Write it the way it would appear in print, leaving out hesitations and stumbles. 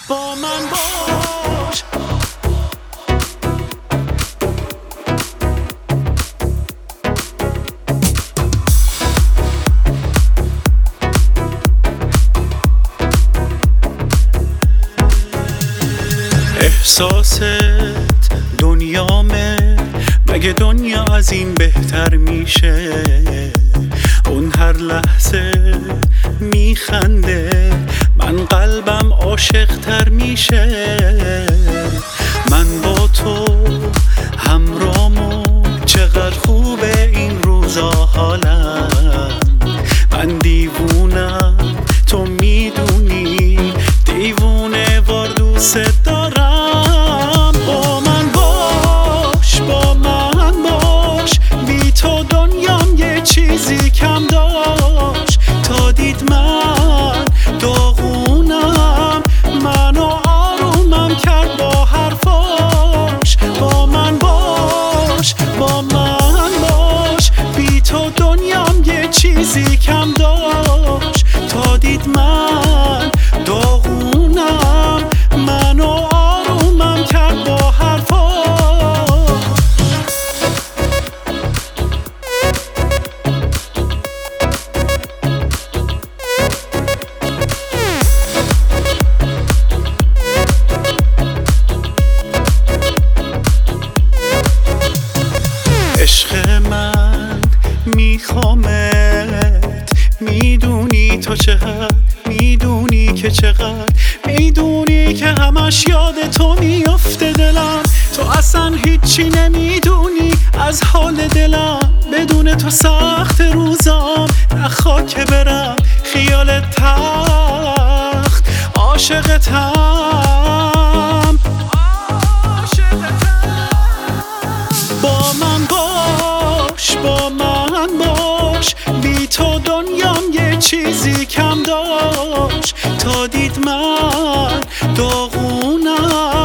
با من باش. احساست دنیامه، مگه دنیا از این بهتر میشه؟ اون هر لحظه میخنده، من قلبم عاشق تر میشه. من با تو همرامو، چقدر خوبه این روزا حالم. من دیوونم تو میدونی، دیوونه وار دوست دارم. با من باش، با من باش، بی تو دنیام یه چیزی کم داشت. تا دید من داغونم، منو آرومم کرد با حرفاش. با من باش، با من باش، بی تو دنیام یه چیزی کم داشت. تا دید من داغونم، منو آرومم کرد با حرفاش. عشق من میخوامت، میدونی تو چقدر، میدونی که چقدر، میدونی که همش یاد تو میافته دلم. تو اصلا هیچی نمیدونی از حال دلم، بدون تو سخت روزام نخواه که برم. خیال تخت عاشقتم، با من باش، با من باش، بی تو دنیام یه چیزی کم داشت. تا دید من داغونم،